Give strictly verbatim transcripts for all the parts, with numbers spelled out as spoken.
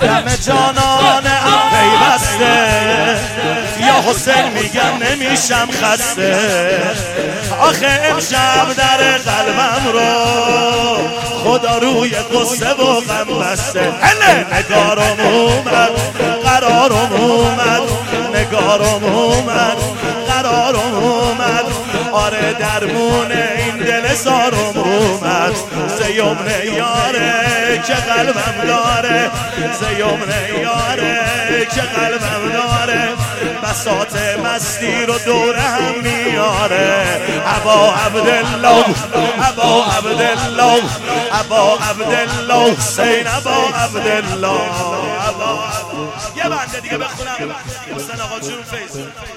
دم جانان ام پیوسته یا حسین میگم نمیشم خسته آخه امشب در قلبم رو خدا روی قصه و غم بسته نگارم اومد قرارم اومد نگارم اومد قرارم اومد آره درمون این دل زارم اومد زیمن یاره که قلبم داره زیمن یاره که قلبم داره بساط مستی رو دور هم میاره ابا عبدالله ابا عبدالله ابا عبدالله حسین ابا عبدالله ابا یه بنده دیگه بخونم حسین آقا جون فیض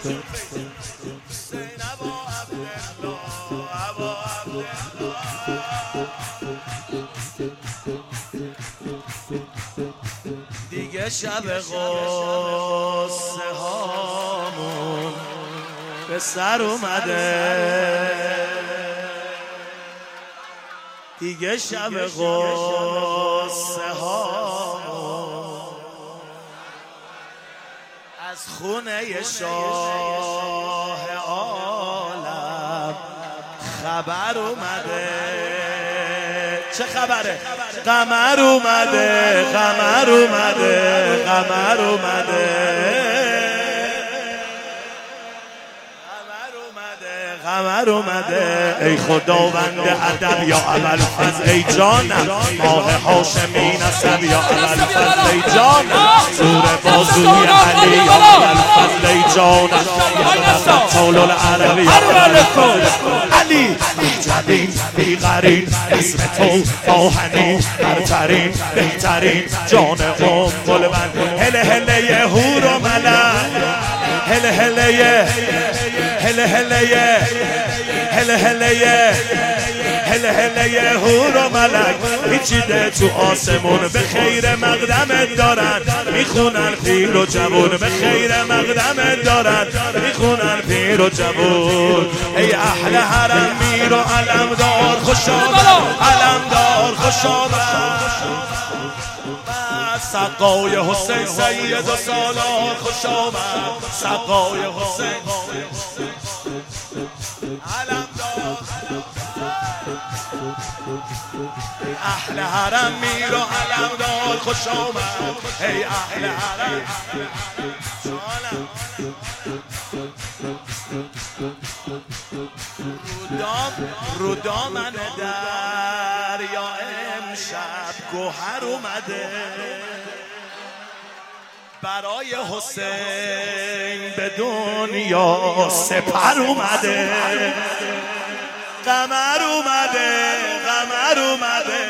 حسین ابا عبدالله ابا عبدالله دیگه شب غصه هامون به سر اومده دیگه شب غصه هامون از خونه شاه عالم خبر اومده چه خبره؟ قمر اومده قمر اومده قمر اومده قمر اومده ای خداوند ادب یا ابوالفضل ای جانم ماه هاشمی نسب یا ابوالفضل ای جانم زور بازوی علی یا ابوالفضل ای جانم یا طول العرب یا ابوالفضل علی بی‌جدید بی‌قرین اسم تو آهنین برترین بهترین جان ام قلبن هله هله هور و ملک هله هله هله هله هله هله هله هله هور و ملک پیچیده تو آسمون به خیر مقدمت دارن میخونن پیر و جوون به خیر مقدمت دارن میخونن پیر و جوون ای اهل حرم میر و علمدار خوش آمد علمدار خوش آمد سقای حسین سید و سالار خوش آمد سقای حسین علمدار اهل حرم میر و علمدار خوش آمد ای اهل حرم رو دامن دریا امشب گوهر اومده برای حسین به دنیا سپر اومده قمر اومده قمر اومده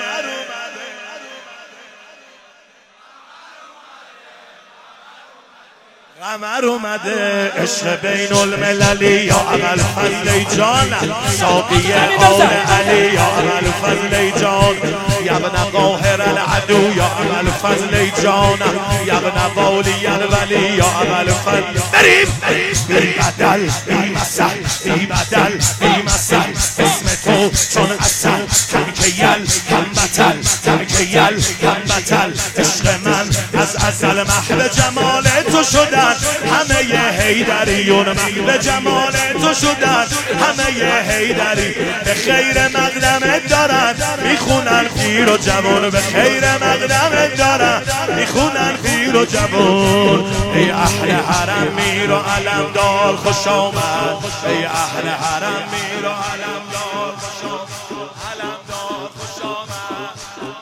قمر اومده عشق بین المللی یا ابوالفضل ای جانم ساقی آل علی یا ابوالفضل ای جان یا ابن قاهر العدو یا ابوالفضل ای جانم یا ابن والی الولی یا ابوالفضل بریم بی بدل بی مثل بی بدل بی مثل اسم تو چون اصل هم که یل هم بطل هم که یل هم بطل عشق من از ازل محو جمال تو شدن همه ی حیدریون محو جمال تو شدن همه ی حیدری به خیر مقدمت دارن میخونن پیر و جوان به خیر مقدمت دارن میخونن پیر و جوان ای اهل حرم میر و علمدار خوش آمد ای اهل حرم میر و علمدار خوش آمد علمدار خوش آمد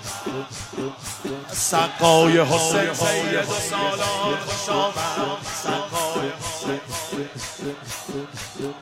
سقای حسین سید و سالار خوش آمد سقای حسین